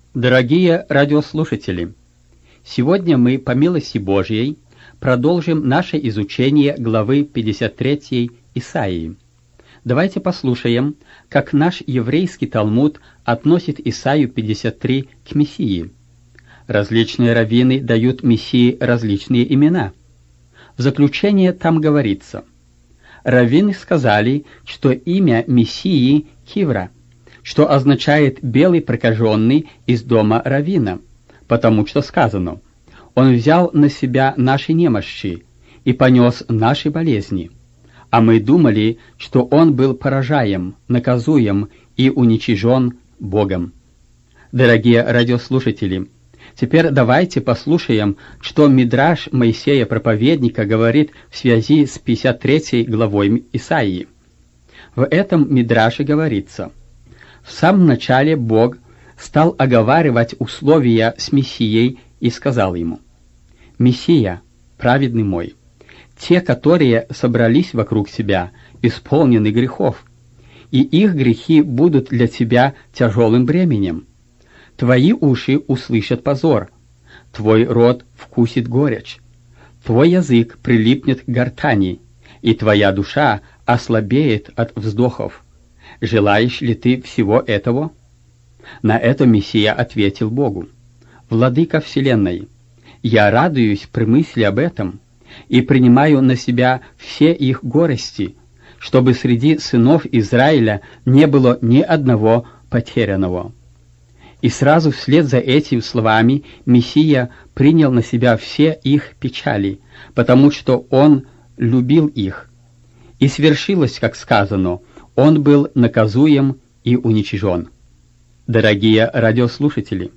Дорогие радиослушатели, сегодня мы, по милости Божьей, продолжим наше изучение главы 53 Исаии. Давайте послушаем, как наш еврейский Талмуд относит Исаию 53 к Мессии. Различные раввины дают Мессии различные имена. В заключение там говорится: раввины сказали, что имя Мессии Кивра, что означает «белый прокаженный из дома раввина», потому что сказано: «Он взял на себя наши немощи и понес наши болезни, а мы думали, что он был поражаем, наказуем и уничижен Богом». Дорогие радиослушатели, теперь давайте послушаем, что Мидраш Моисея Проповедника говорит в связи с 53 главой Исаии. В этом Мидраше говорится: в самом начале Бог стал оговаривать условия с Мессией и сказал ему: «Мессия, праведный мой, те, которые собрались вокруг тебя, исполнены грехов, и их грехи будут для тебя тяжелым бременем. Твои уши услышат позор, твой рот вкусит горечь, твой язык прилипнет к гортани, и твоя душа ослабеет от вздохов. Желаешь ли ты всего этого?» На это Мессия ответил Богу: «Владыка вселенной, я радуюсь при мысли об этом и принимаю на себя все их горести, чтобы среди сынов Израиля не было ни одного потерянного». И сразу вслед за этими словами Мессия принял на себя все их печали, потому что Он любил их. И свершилось, как сказано: Он был наказуем и уничижен. Дорогие радиослушатели,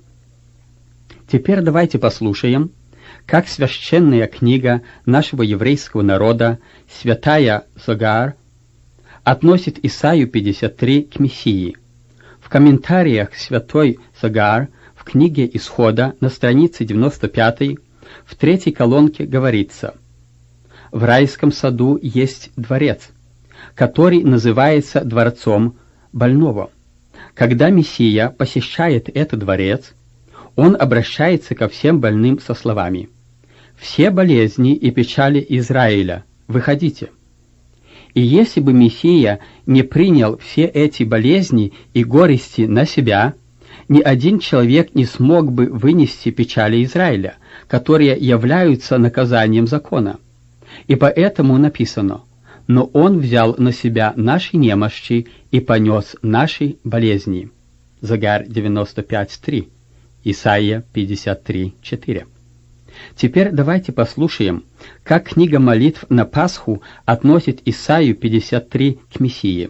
теперь давайте послушаем, как священная книга нашего еврейского народа, святая Зогар, относит Исаию 53 к Мессии. В комментариях святой Зогар в книге Исхода на странице 95 в третьей колонке говорится: «В райском саду есть дворец, который называется дворцом больного. Когда Мессия посещает этот дворец, он обращается ко всем больным со словами: «Все болезни и печали Израиля, выходите». И если бы Мессия не принял все эти болезни и горести на себя, ни один человек не смог бы вынести печали Израиля, которые являются наказанием закона. И поэтому написано: «Но Он взял на себя наши немощи и понес наши болезни». Зогар 95:3, Исайя 53:4. Теперь давайте послушаем, как книга молитв на Пасху относит Исаию 53 к Мессии.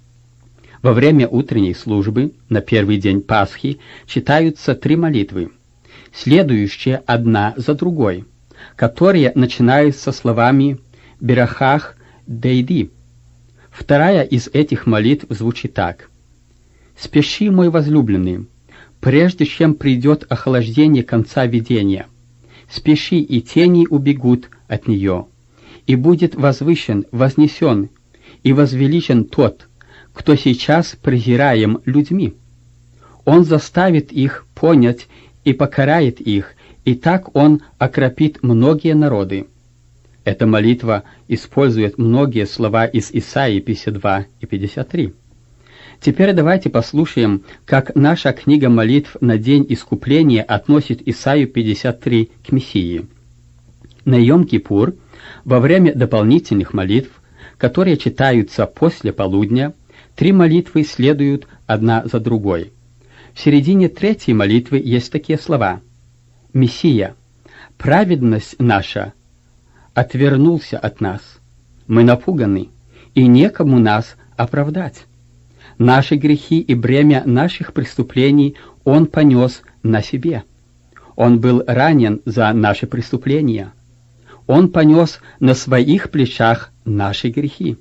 Во время утренней службы на первый день Пасхи читаются 3 молитвы, следующие одна за другой, которые начинаются словами «Берахах Дейди». Вторая из этих молитв звучит так: «Спеши, мой возлюбленный, прежде чем придет охлаждение конца видения. Спеши, и тени убегут от нее, и будет возвышен, вознесен и возвеличен тот, кто сейчас презираем людьми. Он заставит их понять и покарает их, и так он окропит многие народы». Эта молитва использует многие слова из Исаии 52 и 53. Теперь давайте послушаем, как наша книга молитв на День Искупления относит Исаию 53 к Мессии. На Йом-Кипур, во время дополнительных молитв, которые читаются после полудня, 3 молитвы следуют одна за другой. В середине 3-й молитвы есть такие слова: «Мессия, праведность наша отвернулся от нас, мы напуганы, и некому нас оправдать. Наши грехи и бремя наших преступлений Он понес на себе. Он был ранен за наши преступления. Он понес на своих плечах наши грехи.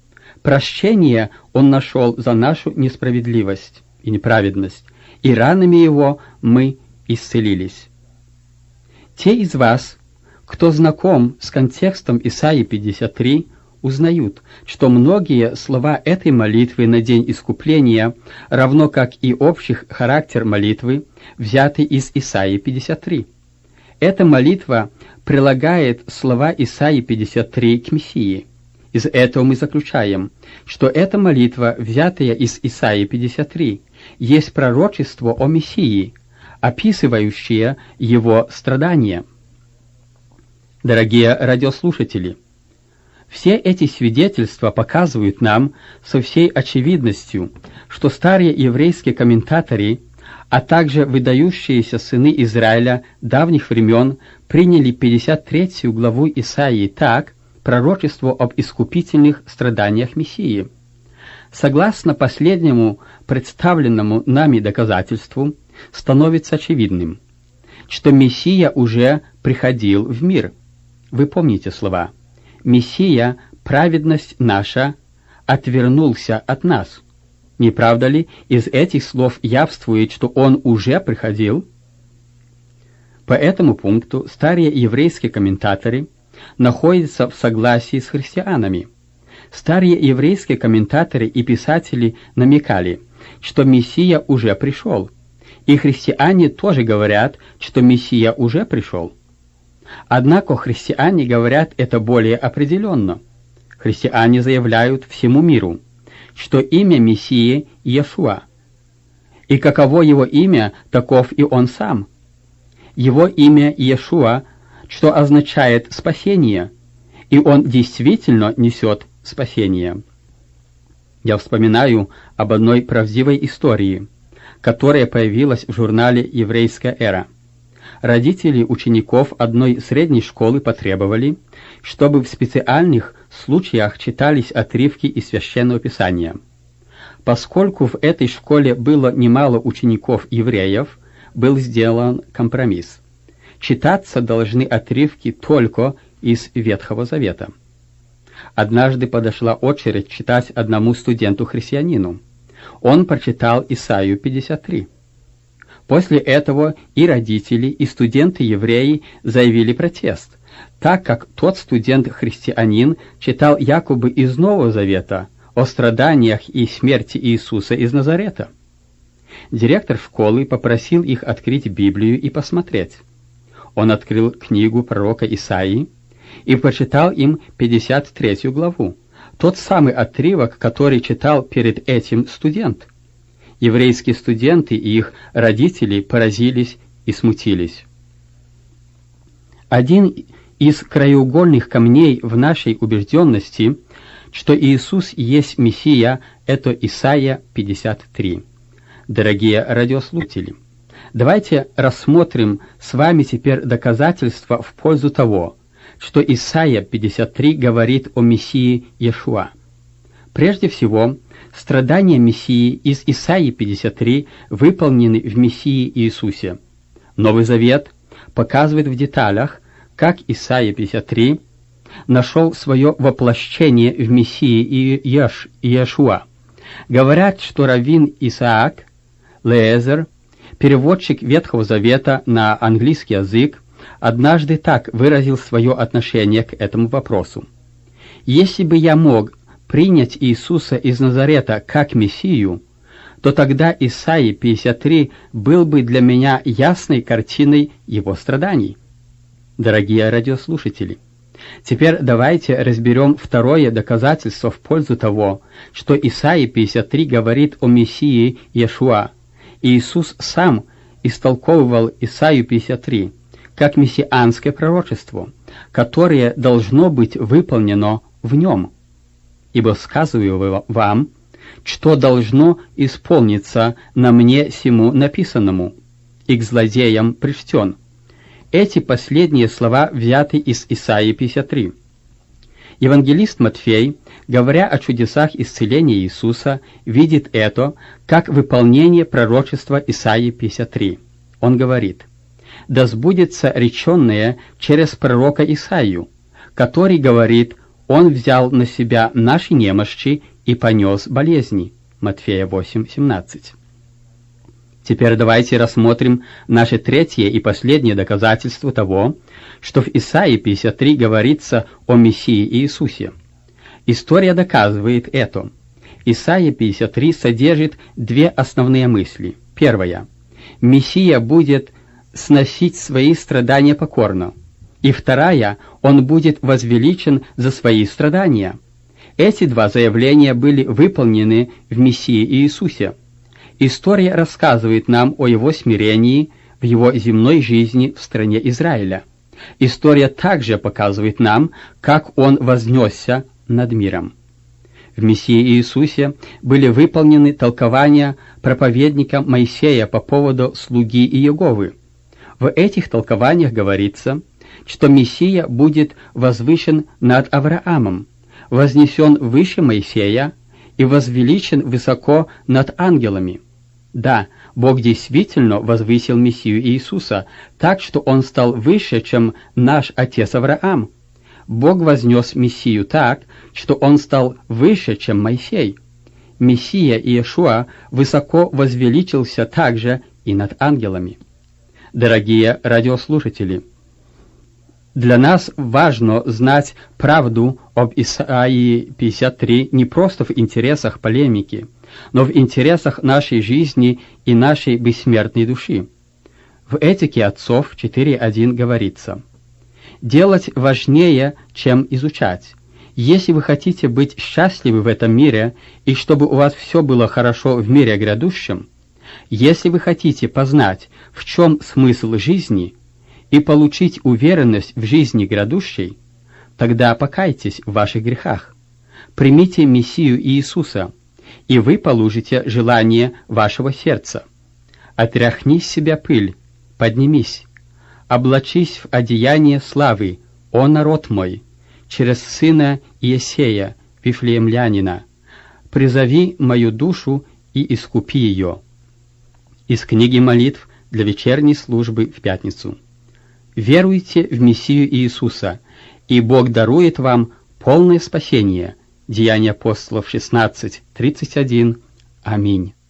Прощение Он нашел за нашу несправедливость и неправедность, и ранами Его мы исцелились». Те из вас, кто знаком с контекстом Исаии 53, узнают, что многие слова этой молитвы на день искупления, равно как и общий характер молитвы, взяты из Исаии 53. Эта молитва прилагает слова Исаии 53 к Мессии. Из этого мы заключаем, что эта молитва, взятая из Исаии 53, есть пророчество о Мессии, описывающее его страдания. Дорогие радиослушатели, все эти свидетельства показывают нам со всей очевидностью, что старые еврейские комментаторы, а также выдающиеся сыны Израиля давних времен приняли 53 главу Исаии так, пророчество об искупительных страданиях Мессии. Согласно последнему представленному нами доказательству, становится очевидным, что Мессия уже приходил в мир. Вы помните слова «Мессия, праведность наша, отвернулся от нас». Не правда ли, из этих слов явствует, что он уже приходил? По этому пункту старые еврейские комментаторы находятся в согласии с христианами. Старые еврейские комментаторы и писатели намекали, что Мессия уже пришел, и христиане тоже говорят, что Мессия уже пришел. Однако христиане говорят это более определенно. Христиане заявляют всему миру, что имя Мессии — Иешуа, и каково его имя, таков и он сам. Его имя Иешуа, что означает «спасение», и он действительно несет спасение. Я вспоминаю об одной правдивой истории, которая появилась в журнале «Еврейская эра». Родители учеников одной средней школы потребовали, чтобы в специальных случаях читались отрывки из Священного Писания. Поскольку в этой школе было немало учеников-евреев, был сделан компромисс. Читаться должны отрывки только из Ветхого Завета. Однажды подошла очередь читать одному студенту-христианину. Он прочитал Исаию 53. После этого и родители, и студенты-евреи заявили протест, так как тот студент-христианин читал якобы из Нового Завета о страданиях и смерти Иисуса из Назарета. Директор школы попросил их открыть Библию и посмотреть. Он открыл книгу пророка Исаии и прочитал им 53 главу, тот самый отрывок, который читал перед этим студент. Еврейские студенты и их родители поразились и смутились. Один из краеугольных камней в нашей убежденности, что Иисус есть Мессия, это Исаия 53. Дорогие радиослушатели, давайте рассмотрим с вами теперь доказательства в пользу того, что Исаия 53 говорит о Мессии Иешуа. Прежде всего, страдания Мессии из Исаии 53 выполнены в Мессии Иисусе. Новый Завет показывает в деталях, как Исаия 53 нашел свое воплощение в Мессии Иешуа. Говорят, что раввин Исаак Леезер, переводчик Ветхого Завета на английский язык, однажды так выразил свое отношение к этому вопросу. «Если бы я мог принять Иисуса из Назарета как Мессию, то тогда Исаия 53 был бы для меня ясной картиной его страданий». Дорогие радиослушатели, теперь давайте разберем второе доказательство в пользу того, что Исаия 53 говорит о Мессии Иешуа. Иисус сам истолковывал Исаию 53 как мессианское пророчество, которое должно быть выполнено в нем. Ибо сказываю вам, что должно исполниться на мне сему написанному, и к злодеям причтен. Эти последние слова взяты из Исаии 53. Евангелист Матфей, говоря о чудесах исцеления Иисуса, видит это как выполнение пророчества Исаии 53. Он говорит: «Да сбудется реченное через пророка Исаию, который говорит: Он взял на себя наши немощи и понес болезни». Матфея 8:17. Теперь давайте рассмотрим наше третье и последнее доказательство того, что в Исаии 53 говорится о Мессии Иисусе. История доказывает это. Исайя 53 содержит две основные мысли. Первая. Мессия будет сносить свои страдания покорно. И вторая. Он будет возвеличен за свои страдания. Эти два заявления были выполнены в Мессии Иисусе. История рассказывает нам о его смирении в его земной жизни в стране Израиля. История также показывает нам, как он вознесся над миром. В Мессии Иисусе были выполнены толкования проповедника Моисея по поводу слуги Иеговы. В этих толкованиях говорится, что Мессия будет возвышен над Авраамом, вознесен выше Моисея и возвеличен высоко над ангелами. Да, Бог действительно возвысил Мессию Иисуса так, что он стал выше, чем наш отец Авраам. Бог вознес Мессию так, что он стал выше, чем Моисей. Мессия Иешуа высоко возвеличился также и над ангелами. Дорогие радиослушатели, для нас важно знать правду об Исаии 53 не просто в интересах полемики, но в интересах нашей жизни и нашей бессмертной души. В Этике отцов 4.1 говорится: «Делать важнее, чем изучать. Если вы хотите быть счастливы в этом мире, и чтобы у вас все было хорошо в мире грядущем, если вы хотите познать, в чем смысл жизни, и получить уверенность в жизни грядущей, тогда покайтесь в ваших грехах, примите Мессию Иисуса, и вы получите желание вашего сердца. Отряхни с себя пыль, поднимись, облачись в одеяние славы, о народ мой, через сына Иесея, Вифлеемлянина, призови мою душу и искупи ее». Из книги молитв для вечерней службы в пятницу. Веруйте в Мессию Иисуса, и Бог дарует вам полное спасение. Деяния апостолов 16:31. Аминь.